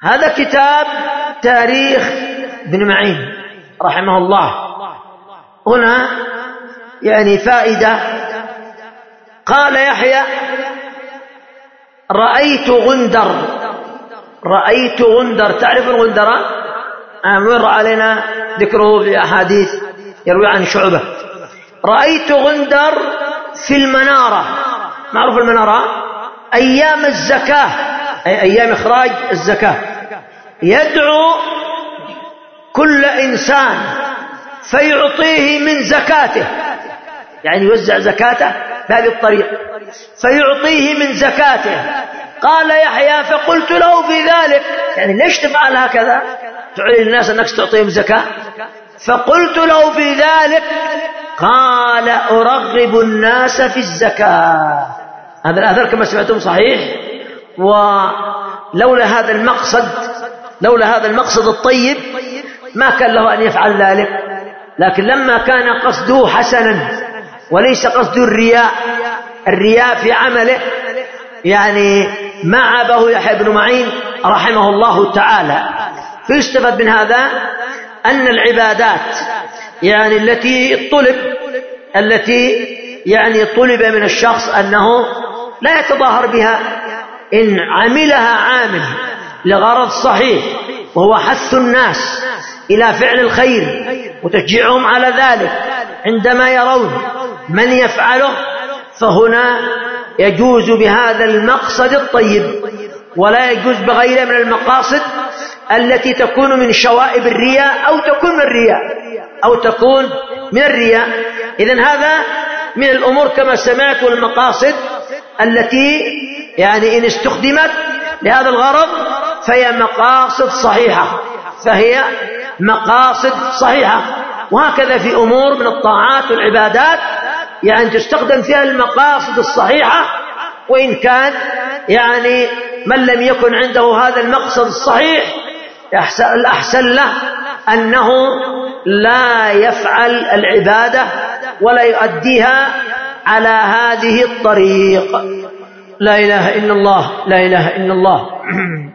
هذا كتاب تاريخ ابن معين رحمه الله. هنا يعني فائدة. قال يحيى: رأيت غندر. تعرف الغندرة؟ مر علينا ذكره في أحاديث يروي عن شعبة. رأيت غندر في المنارة. معروف المنارة أيام الزكاة، أي أيام إخراج الزكاة، يدعو كل إنسان فيعطيه من زكاته، يعني يوزع زكاته بهذه الطريقة، فيعطيه من زكاته. قال يحيى: فقلت له في ذلك، يعني ليش تفعل هكذا؟ تعلن الناس أنك تعطيهم زكاة. فقلت له في ذلك، قال: أرغب الناس في الزكاة. هذا الأثر كما سمعتم صحيح، ولولا هذا المقصد الطيب ما كان له أن يفعل ذلك. لكن لما كان قصده حسنا وليس قصده الرياء في عمله، يعني ما عابه يحيى بن معين رحمه الله تعالى. فيستفاد من هذا أن العبادات يعني التي طلب من الشخص أنه لا يتظاهر بها، إن عملها عامل لغرض صحيح وهو حث الناس إلى فعل الخير وتشجيعهم على ذلك عندما يرون من يفعله، فهنا يجوز بهذا المقصد الطيب، ولا يجوز بغيره من المقاصد التي تكون من شوائب الرياء أو تكون من الرياء. إذن هذا من الأمور كما سمعت، والمقاصد التي يعني إن استخدمت لهذا الغرض فهي مقاصد صحيحة. وهكذا في أمور من الطاعات والعبادات يعني تستخدم فيها المقاصد الصحيحة، وإن كان يعني من لم يكن عنده هذا المقصد الصحيح الأحسن له أنه لا يفعل العبادة ولا يؤديها على هذه الطريق. لا إله إلا الله.